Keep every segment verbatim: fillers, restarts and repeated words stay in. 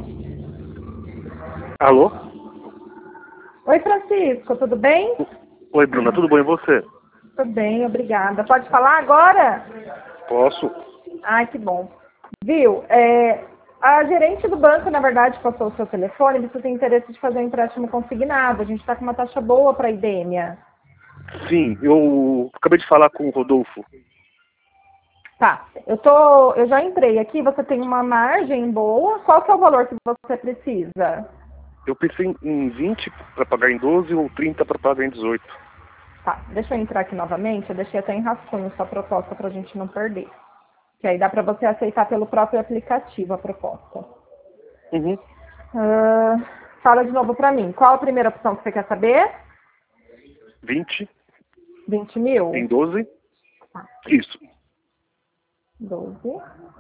Alô? Oi, Francisco, tudo bem? Oi, Bruna, tudo bom e você? Tudo bem, obrigada. Pode falar agora? Posso? Ai, que bom. Viu, é, a gerente do banco, na verdade, passou o seu telefone, você tem interesse de fazer um empréstimo consignado. A gente está com uma taxa boa para a Idêmia. Sim, eu acabei de falar com o Rodolfo. Tá, eu, tô, eu já entrei aqui, você tem uma margem boa. Qual que é o valor que você precisa? Eu pensei em vinte para pagar em doze ou trinta para pagar em dezoito. Tá, deixa eu entrar aqui novamente, eu deixei até em rascunho sua proposta para a gente não perder. Que aí dá para você aceitar pelo próprio aplicativo a proposta. Uhum. Uh, fala de novo para mim. Qual a primeira opção que você quer saber? vinte vinte mil? em doze. Tá. Isso. doze.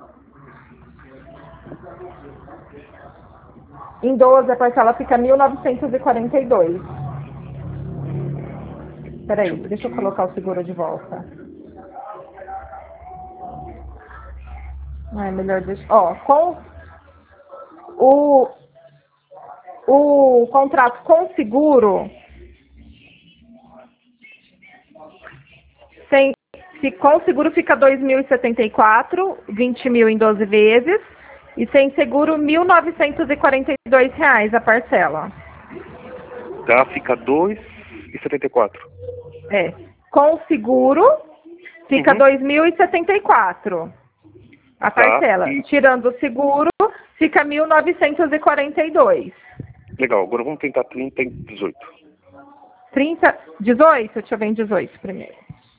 Em doze a parcela fica mil novecentos e quarenta e dois. Peraí, deixa eu colocar o seguro de volta. Ah, é melhor deixar. Ó, com o, o contrato com seguro, sem, se com seguro fica dois mil e setenta e quatro, vinte mil em doze vezes, e sem seguro mil novecentos e quarenta e dois reais a parcela. Tá, fica dois e setenta e quatro. É. Com seguro fica Uhum. dois mil e setenta e quatro. A parcela. Tá, e... Tirando o seguro, fica mil novecentos e quarenta e dois. Legal, agora vamos tentar trinta em dezoito. trinta, dezoito? Deixa eu ver em dezoito primeiro.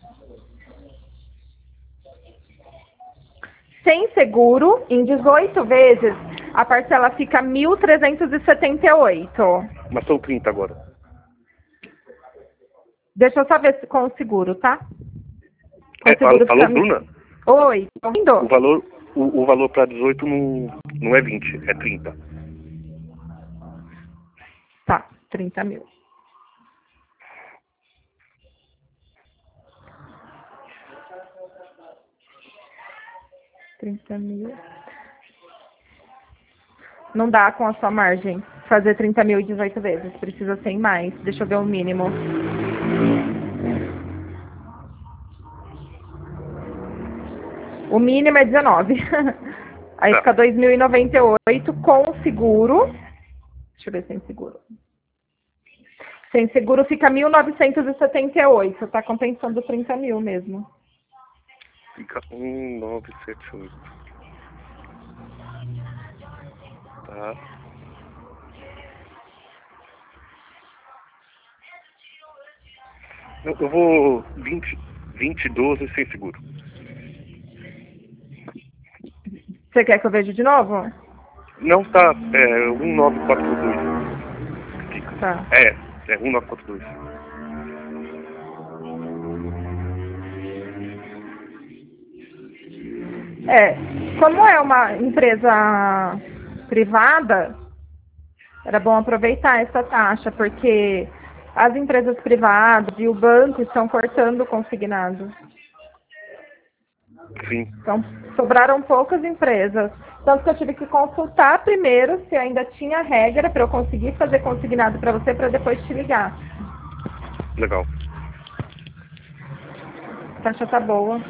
Sem seguro, em dezoito vezes, a parcela fica mil trezentos e setenta e oito. Mas são trinta agora. Deixa eu só ver se com o seguro, tá? Com É, o seguro alô, fica... Bruna? Oi, tá ouvindo? O valor, o, o valor para dezoito não, não é vinte, é trinta. Tá, trinta mil. trinta mil. Não dá com a sua margem fazer trinta mil e dezoito vezes. Precisa ser em mais. Deixa eu ver o mínimo. O mínimo é dezenove. Aí Tá. fica dois mil e noventa e oito com seguro. Deixa eu ver sem seguro. Sem seguro fica mil novecentos e setenta e oito. Tá compensando trinta mil mesmo. Fica um nove sete oito. Tá. Eu, eu vou vinte, vinte, doze sem seguro. Você quer que eu veja de novo? Não, tá. É um nove quatro dois. Fica. Tá. É, é um nove quatro dois. É, como é uma empresa privada, era bom aproveitar essa taxa, porque as empresas privadas e o banco estão cortando o consignado. Sim. Então, sobraram poucas empresas. Tanto que eu tive que consultar primeiro se ainda tinha regra para eu conseguir fazer consignado para você, para depois te ligar. Legal. A taxa tá boa.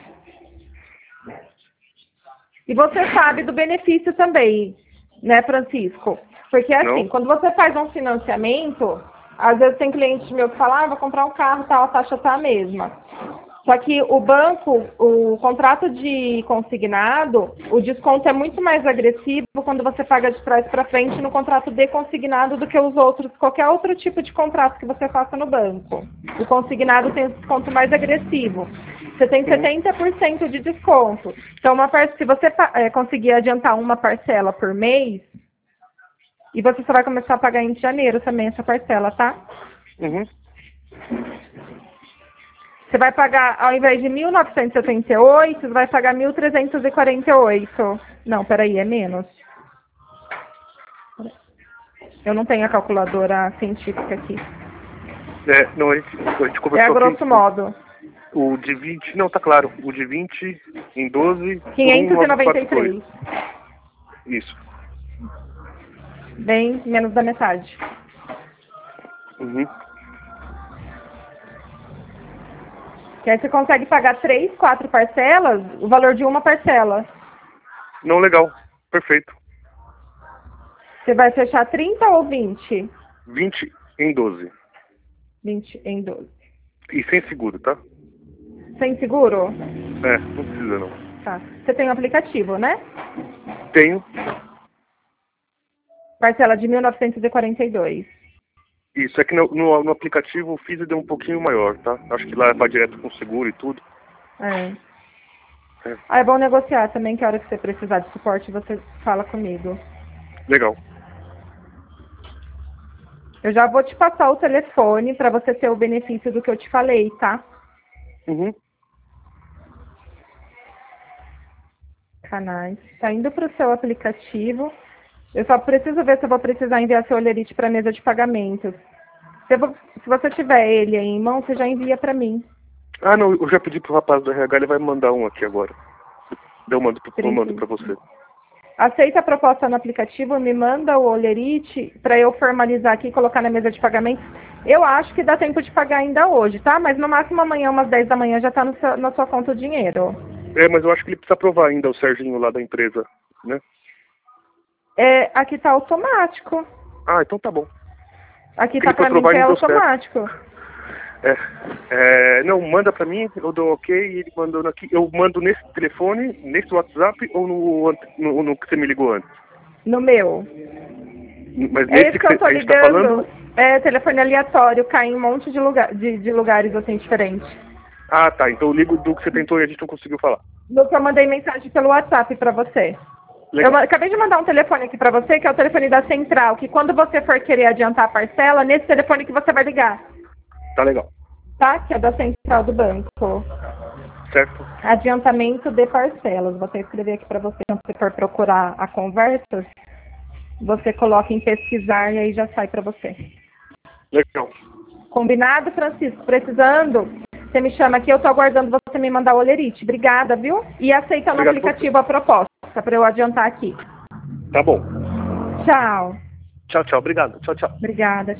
E você sabe do benefício também, né, Francisco? Porque assim, Não? quando você faz um financiamento, às vezes tem cliente meu que fala, ah, vou comprar um carro, tal, a taxa tá a mesma. Só que o banco, o contrato de consignado, o desconto é muito mais agressivo quando você paga de trás para frente no contrato de consignado do que os outros, qualquer outro tipo de contrato que você faça no banco. O consignado tem um desconto mais agressivo. Você tem setenta por cento de desconto. Então, uma par... se você é, conseguir adiantar uma parcela por mês, e você só vai começar a pagar em janeiro também essa parcela, tá? Uhum. Você vai pagar, ao invés de mil novecentos e setenta e oito, você vai pagar mil trezentos e quarenta e oito. Não, peraí, é menos. Eu não tenho a calculadora científica aqui. É, não, a gente, a gente conversou É a grosso aqui, modo. O de vinte, não, tá claro. O de vinte em doze por quinhentos e noventa e um nove quatro três. dois. Isso. Bem menos da metade. Uhum. Que aí você consegue pagar três, quatro parcelas, o valor de uma parcela. Não, legal. Perfeito. Você vai fechar trinta ou vinte? vinte em doze. vinte em doze. E sem seguro, tá? Sem seguro? É, não precisa não. Tá. Você tem um aplicativo, né? Tenho. Parcela de mil novecentos e quarenta e dois. Isso, é que no, no, no aplicativo o F I S é um pouquinho maior, tá? Acho que lá vai direto com seguro e tudo. É. É. Ah, é bom negociar também, que a hora que você precisar de suporte, você fala comigo. Legal. Eu já vou te passar o telefone para você ter o benefício do que eu te falei, tá? Uhum. Canais. Tá indo para o seu aplicativo. Eu só preciso ver se eu vou precisar enviar seu Olerite para a mesa de pagamentos. Se, eu vou, se você tiver ele aí em mão, você já envia para mim. Ah, não, eu já pedi pro rapaz do R H, ele vai mandar um aqui agora. Eu mando, eu mando pra você. Aceita a proposta no aplicativo, me manda o Olerite para eu formalizar aqui e colocar na mesa de pagamentos. Eu acho que dá tempo de pagar ainda hoje, tá? Mas no máximo amanhã, umas dez da manhã, já tá no seu, na sua conta o dinheiro. É, mas eu acho que ele precisa aprovar ainda, o Serginho lá da empresa, né? É, aqui tá automático. Ah, então tá bom. Aqui Porque tá ele foi pra mim aprovar que e é não deu certo. automático. É, é, não, manda pra mim, eu dou ok e ele mandando aqui. Eu mando nesse telefone, nesse WhatsApp ou no, no, no que você me ligou antes? No meu. Mas É nesse esse que, que eu tô a gente tá ligando. falando? É telefone aleatório, cai em um monte de, lugar, de, de lugares assim diferentes. Ah, tá. Então eu ligo do que você tentou e a gente não conseguiu falar. Do que eu mandei mensagem pelo WhatsApp pra você. Legal. Eu acabei de mandar um telefone aqui pra você, que é o telefone da central, que quando você for querer adiantar a parcela, nesse telefone que você vai ligar. Tá legal. Tá? Que é da central do banco. Certo? Adiantamento de parcelas. Vou até escrever aqui pra você, quando você for procurar a conversa, você coloca em pesquisar e aí já sai pra você. Legal. Combinado, Francisco? Precisando? Você me chama aqui, eu tô aguardando você me mandar o Olerite. Obrigada, viu? E aceita no Obrigado aplicativo a proposta, para eu adiantar aqui. Tá bom. Tchau. Tchau, tchau. Obrigado. Tchau, tchau. Obrigada.